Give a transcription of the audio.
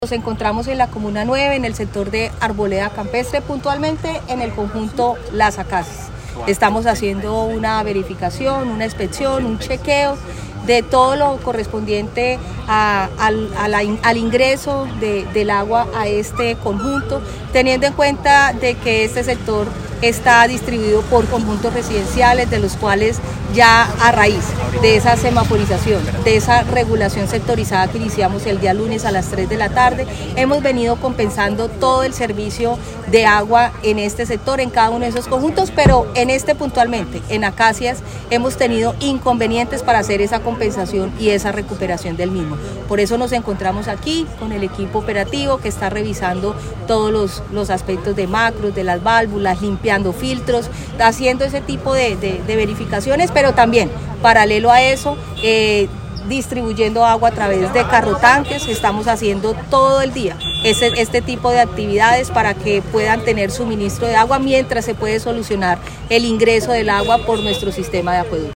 Nos encontramos en la Comuna 9, en el sector de Arboleda Campestre, puntualmente en el conjunto Las Acacias. Estamos haciendo una verificación, una inspección, un chequeo de todo lo correspondiente al ingreso del agua a este conjunto, teniendo en cuenta de que este sector está distribuido por conjuntos residenciales, de los cuales ya a raíz de esa semaforización, de esa regulación sectorizada que iniciamos el día lunes a las 3 de la tarde, hemos venido compensando todo el servicio de agua en este sector, en cada uno de esos conjuntos, pero en este puntualmente, en Acacias, hemos tenido inconvenientes para hacer esa compensación y esa recuperación del mismo. Por eso nos encontramos aquí con el equipo operativo que está revisando todos los aspectos de macros, de las válvulas, limpiando filtros, haciendo ese tipo de verificaciones, pero también paralelo a eso, distribuyendo agua a través de carrotanques. Estamos haciendo todo el día este tipo de actividades para que puedan tener suministro de agua mientras se puede solucionar el ingreso del agua por nuestro sistema de acueducto.